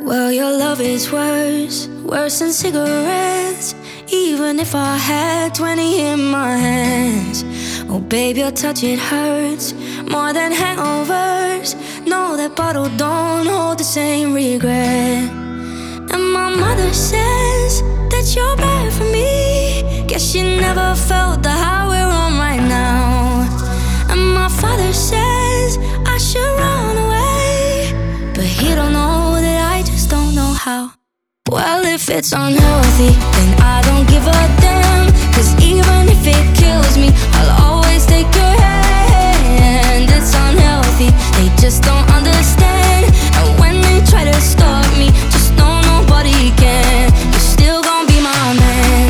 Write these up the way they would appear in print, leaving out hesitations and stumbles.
Well, your love is worse than cigarettes. Even if I had 20 in my hands. Oh babe, your touch, it hurts more than hangovers. No, that bottle don't hold the same regret. And my mother says that you're bad for me. Guess she never felt the high we're on right now. And my father says I should run away, but he don't know that I just don't know how. Well, if it's unhealthy, then I don't give a damn. Cause even if it kills me, I'll always take your hand. It's unhealthy, they just don't understand. And when they try to stop me, just know nobody can. You're still gonna be my man.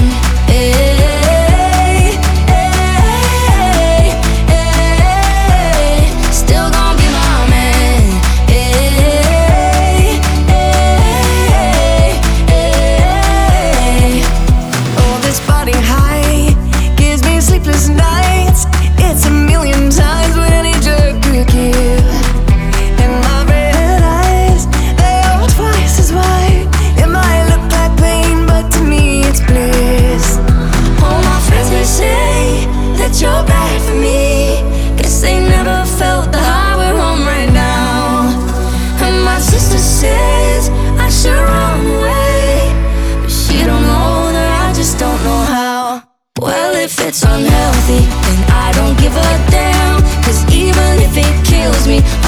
Hey, hey, hey, still gonna be my man. Hey, hey, hey. Oh, this body high gives me sleepless nights. It's a million times what any drug could give. And my red eyes, they are twice as wide. It might look like pain, but to me it's bliss. All my friends, they say that you're bad for me. Guess they never felt the high we're on right now. And my sister says I should run away, but she don't know that I just don't know how. Well, if it's unhealthy, then I don't give a damn. Cause even if it kills me,